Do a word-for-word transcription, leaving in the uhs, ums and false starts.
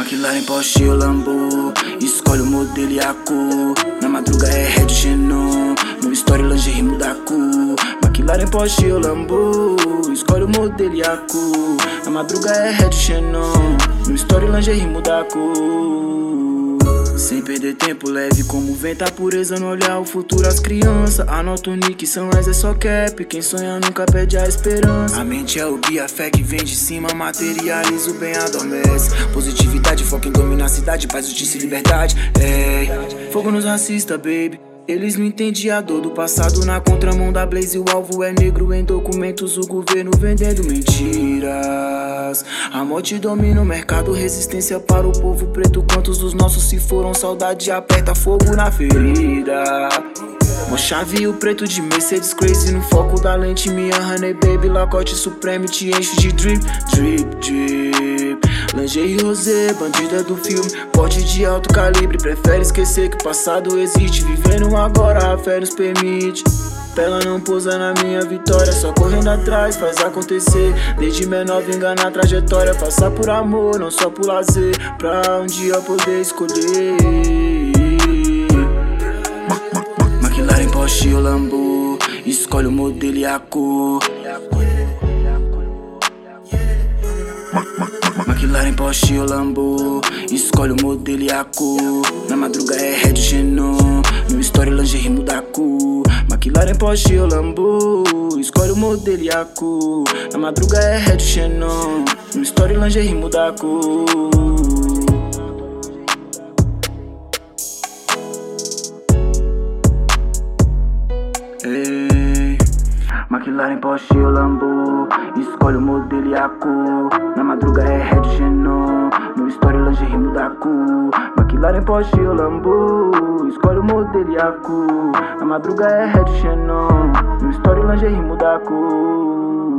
McLaren, Porsche ou Lambo, escolhe o modelo e a cor. Na madruga é Red Xenon, no story lingerie muda a cor. McLaren, Porsche ou Lambo, escolhe o modelo e a cor. Na madruga é Red Xenon, no story lingerie muda a cor. Sem perder tempo, leve como vento a pureza no olhar, o futuro as crianças. Anota o nick, são é só cap, quem sonha nunca perde a esperança. A mente é o guia, a fé que vem de cima, materializa o bem, adormece. Positividade, foco em dominar a cidade, paz, justiça e liberdade. Ei, fogo nos racista, baby. Eles não entendem a dor do passado na contramão da Blaze. O alvo é negro em documentos, o governo vendendo mentiras. A morte domina o mercado, resistência para o povo preto. Quantos dos nossos se foram? Saudade aperta fogo na ferida. Uma chave e o preto de Mercedes crazy no foco da lente. Minha honey baby, Lacoste Supreme te enche de drip, drip, drip. Lingerie rosé, bandida do filme, porte de alto calibre. Prefere esquecer que o passado existe, vivendo agora a fé nos permite. Ela não pousa na minha vitória, só correndo atrás, faz acontecer. Desde menor vem enganar a trajetória, passar por amor, não só por lazer, pra um dia poder escolher. McLaren, Porsche ou Lambo, escolhe o modelo e a cor. McLaren, Porsche ou Lambo, escolhe o modelo e a cor. Na madruga é Red Xenon, no story lingerie muda a cor. McLaren, Porsche ou Lambo, escolhe o modelo e a cor. Na madruga é Red Xenon, no story lingerie muda a cor. Ei, McLaren, Porsche ou Lambo, escolhe o modelo e a cor. Na madruga é Red Xenon, no story lingerie muda a cor. McLaren, Porsche ou Lambo, escolhe o modelo e a cor. Na madruga é Red Xenon, no story lingerie muda a cor.